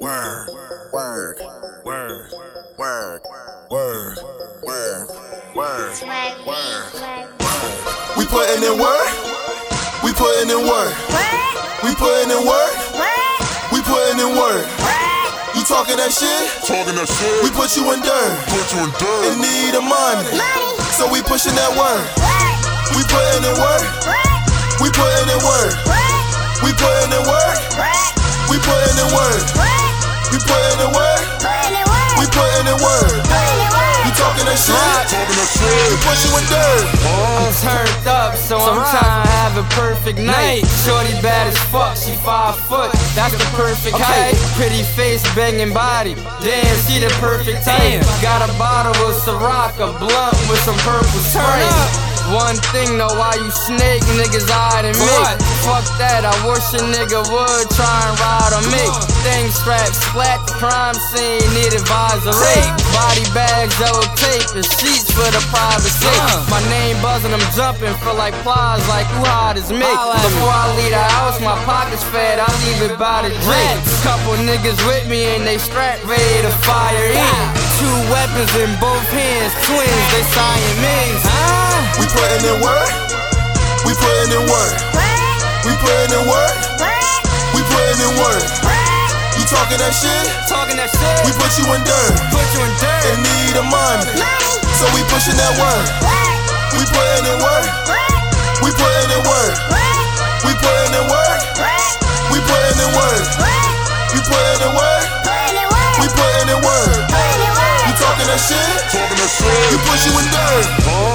Word, word, word, word, word, word, word, word. We putting in work. We putting in work. We putting in work. We putting in work. You talking that shit? Talking that shit. We put you in dirt. Put you in dirt. In need of money. So we pushing that work. We putting in work. We putting in work. We putting in work. We putting in work. We putting in work. We putting in work. You talking that shit? Talking that shit. We put you in dirt. I'm turned up, so I'm trying to have a perfect night. Shorty bad as fuck, she 5 foot, that's the perfect height. Pretty face, banging body, damn, she the perfect type. Got a bottle of Ciroc, a blunt with some purple Sprite. One thing though, why you snake niggas eyeing me? Fuck that, I wish a nigga would try and ride on me. Thing strapped, splat the crime scene, need advisory. Body bags, yellow tape, and sheets for the privacy. My name buzzing, I'm jumping, feel like plies, like who hot as me. Before I leave the house, my pockets fed, I leave it by the drink. Couple niggas with me and they strapped, ready to fire in. 2 weapons in both hands, twins, they Siamese. We putting in work. We putting in work. We putting in work. We putting in work. You talking that shit? Talking that shit. We put you in dirt. Put you in dirt. In need of money. So we pushing that work. We putting in work. We putting in work. We putting in work. We putting in work. We putting in work. We putting in work. You talking that shit? Talking that shit. We put you in dirt.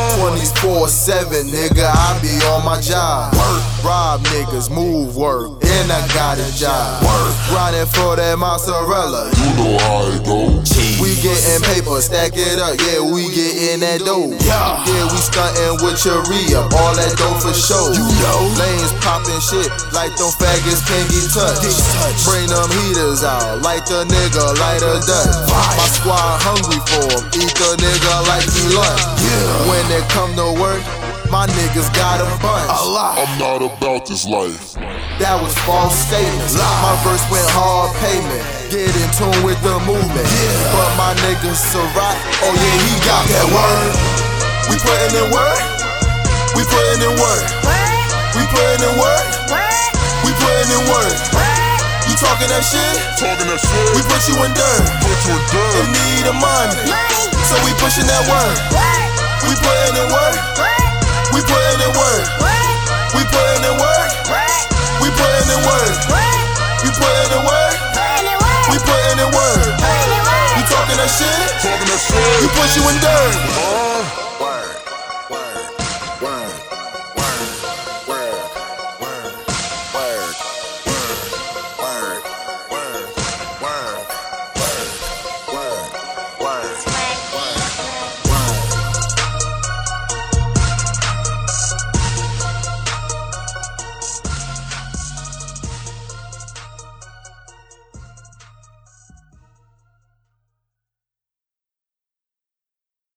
24/7, nigga, I be on my job. Work, rob niggas, move work, and I got a job. Work, grinding for that mozzarella. You know how it go. We getting paper, stack it up, yeah, we getting that dough. Yeah, we stunting with your re-up, all that dough for show. You know, lanes popping shit like them faggots can't get touched. Bring them heaters out, like the nigga light a dust. My squad hungry for him, eat the nigga like he lunch. When it come to work, my niggas got a bunch. I'm not about this life. That was false statements. My verse went hard payment. Get in tune with the movement. But my nigga Ciroc, oh yeah, he got that word. We putting in work. We putting in work. We putting in work. We putting in work. You talking that shit? Talking that shit. We put you in dirt. Put you in dirt. In need of money. So we pushing that work. We putting in work. We putting in work. We putting in work. We putting in work. We putting in work. We putting in work. You talking that shit? Talking that shit. We put you in dirt.